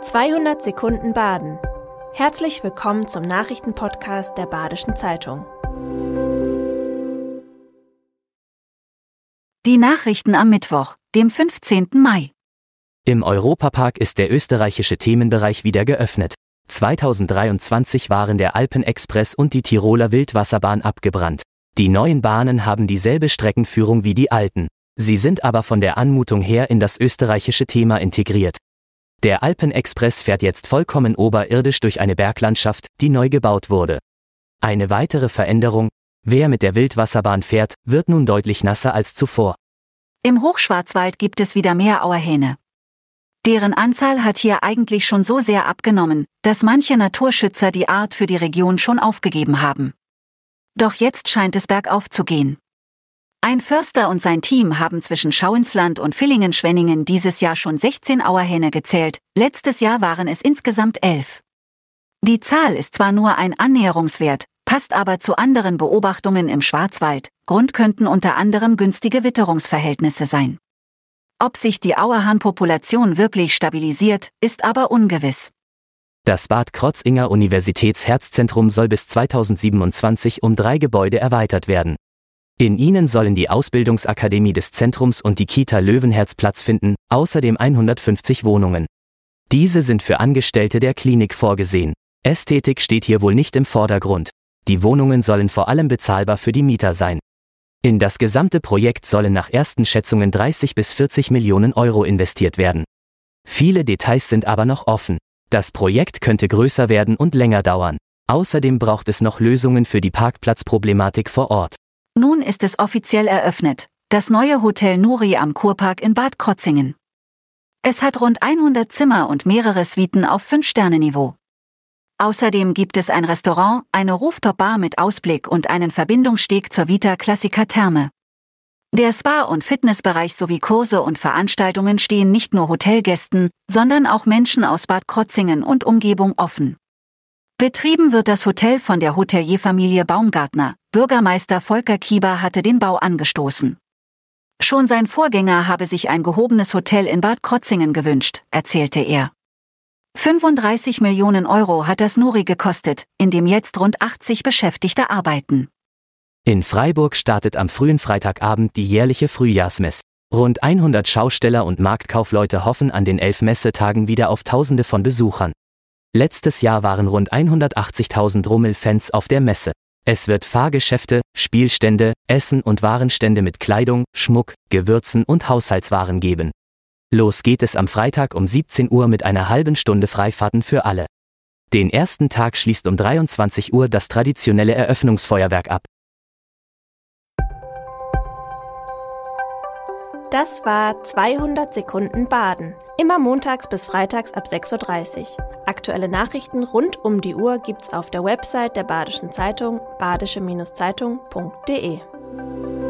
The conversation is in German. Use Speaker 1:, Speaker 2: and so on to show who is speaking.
Speaker 1: 200 Sekunden Baden. Herzlich willkommen zum Nachrichtenpodcast der Badischen Zeitung.
Speaker 2: Die Nachrichten am Mittwoch, dem 15. Mai.
Speaker 3: Im Europapark ist der österreichische Themenbereich wieder geöffnet. 2023 waren der Alpenexpress und die Tiroler Wildwasserbahn abgebrannt. Die neuen Bahnen haben dieselbe Streckenführung wie die alten. Sie sind aber von der Anmutung her in das österreichische Thema integriert. Der Alpenexpress fährt jetzt vollkommen oberirdisch durch eine Berglandschaft, die neu gebaut wurde. Eine weitere Veränderung: Wer mit der Wildwasserbahn fährt, wird nun deutlich nasser als zuvor.
Speaker 2: Im Hochschwarzwald gibt es wieder mehr Auerhähne. Deren Anzahl hat hier eigentlich schon so sehr abgenommen, dass manche Naturschützer die Art für die Region schon aufgegeben haben. Doch jetzt scheint es bergauf zu gehen. Ein Förster und sein Team haben zwischen Schauinsland und Villingen-Schwenningen dieses Jahr schon 16 Auerhähne gezählt, letztes Jahr waren es insgesamt 11. Die Zahl ist zwar nur ein Annäherungswert, passt aber zu anderen Beobachtungen im Schwarzwald. Grund könnten unter anderem günstige Witterungsverhältnisse sein. Ob sich die Auerhahnpopulation wirklich stabilisiert, ist aber ungewiss.
Speaker 3: Das Bad Krozzinger Universitätsherzzentrum soll bis 2027 um 3 Gebäude erweitert werden. In ihnen sollen die Ausbildungsakademie des Zentrums und die Kita Löwenherz Platz finden, außerdem 150 Wohnungen. Diese sind für Angestellte der Klinik vorgesehen. Ästhetik steht hier wohl nicht im Vordergrund. Die Wohnungen sollen vor allem bezahlbar für die Mieter sein. In das gesamte Projekt sollen nach ersten Schätzungen 30 bis 40 Millionen Euro investiert werden. Viele Details sind aber noch offen. Das Projekt könnte größer werden und länger dauern. Außerdem braucht es noch Lösungen für die Parkplatzproblematik vor Ort.
Speaker 2: Nun ist es offiziell eröffnet, das neue Hotel Nuri am Kurpark in Bad Krozingen. Es hat rund 100 Zimmer und mehrere Suiten auf 5-Sterne-Niveau. Außerdem gibt es ein Restaurant, eine Rooftop-Bar mit Ausblick und einen Verbindungssteg zur Vita Classica Therme. Der Spa- und Fitnessbereich sowie Kurse und Veranstaltungen stehen nicht nur Hotelgästen, sondern auch Menschen aus Bad Krozingen und Umgebung offen. Betrieben wird das Hotel von der Hotelierfamilie Baumgartner. Bürgermeister Volker Kieber hatte den Bau angestoßen. Schon sein Vorgänger habe sich ein gehobenes Hotel in Bad Krozingen gewünscht, erzählte er. 35 Millionen Euro hat das Nuri gekostet, in dem jetzt rund 80 Beschäftigte arbeiten.
Speaker 3: In Freiburg startet am frühen Freitagabend die jährliche Frühjahrsmess. Rund 100 Schausteller und Marktkaufleute hoffen an den 11 Messetagen wieder auf Tausende von Besuchern. Letztes Jahr waren rund 180.000 Rummelfans auf der Messe. Es wird Fahrgeschäfte, Spielstände, Essen und Warenstände mit Kleidung, Schmuck, Gewürzen und Haushaltswaren geben. Los geht es am Freitag um 17 Uhr mit einer halben Stunde Freifahrten für alle. Den ersten Tag schließt um 23 Uhr das traditionelle Eröffnungsfeuerwerk ab.
Speaker 1: Das war 200 Sekunden Baden. Immer montags bis freitags ab 6:30 Uhr. Aktuelle Nachrichten rund um die Uhr gibt's auf der Website der Badischen Zeitung, badische-zeitung.de.